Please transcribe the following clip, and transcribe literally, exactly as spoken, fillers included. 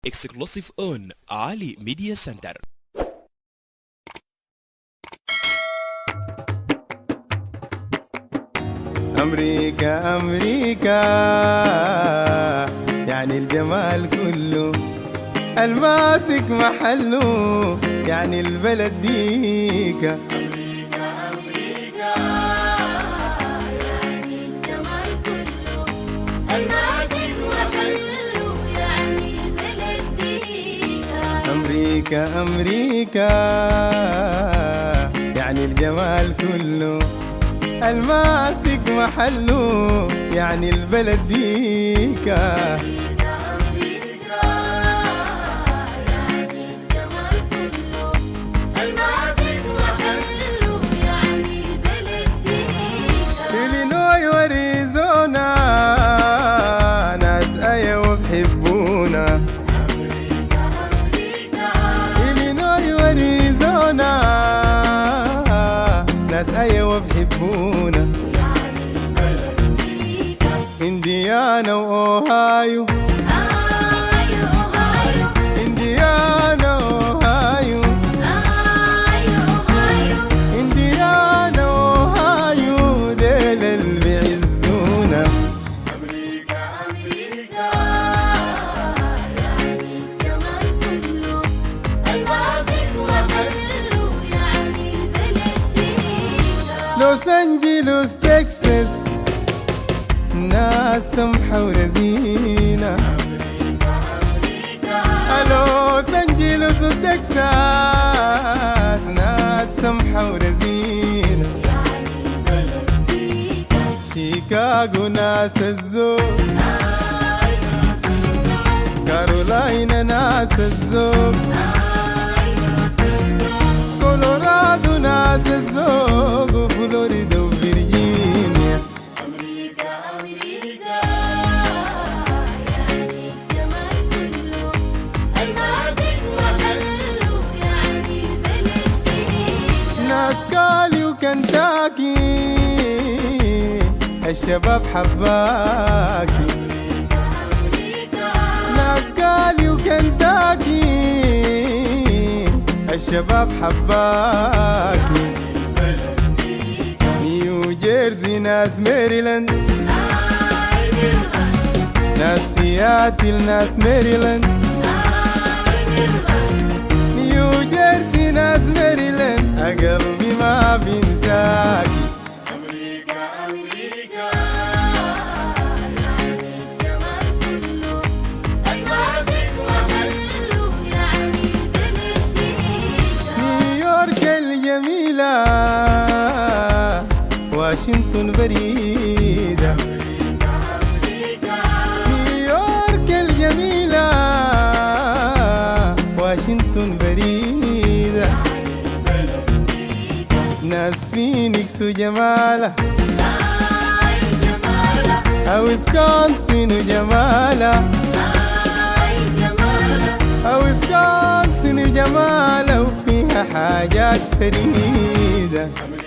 exclusive on Ali Media Center. أمريكا أمريكا يعني الجمال كله، الماسك محله يعني البلد ديكا. أمريكا أمريكا يعني الجمال كله، الماسك محله يعني البلد ديكا. أمريكا أمريكا يعني الجمال كله، الماسك محله يعني البلد ديكا. إلينوي وأريزونا ناس أيوة بحبونا، إلينوي وأريزونا ناس أيوة بحبونا، إنديانا وأوهايو، إنديانا وأوهايو، إنديانا وأوهايو ديل اللي بيعزونا. أمريكا أمريكا يعني الجمال كله، الماسك محله يعني البلد ديكا. لوس أنجلوس تكساس ناس سمحة ورزينة، لوس أنجلوس وتكساس ناس سمحة ورزينة، شيكاغو ناس الذوق، كارولاينا ناس الذوق، كولورادو ناس الذوق، وفلوريدا وفرجينيا. أمريكا أمريكا يعني الجمال كله، الماسك محله يعني البلد ديكا. ناس كالي وكنتاكي الشباب حباكي، ناس كالي وكنتاكي الشباب حباكي، نيو جيرسي ناس ميريلاند، ناس سياتل ناس ميريلاند، نيو جيرسي ناس ميريلاند قلبي ما بينساكي. أمريكا أمريكا يعني الجمال كله، الماسك محله يعني البلد ديكا. نيويورك الجميلة واشنطن بريدة، نيويورك الجميلة واشنطن بريدة، ناس فينيكس وجمالة، ويسكونسن وجمالة، ويسكونسن وجمالة وفيها حاجات فريدة.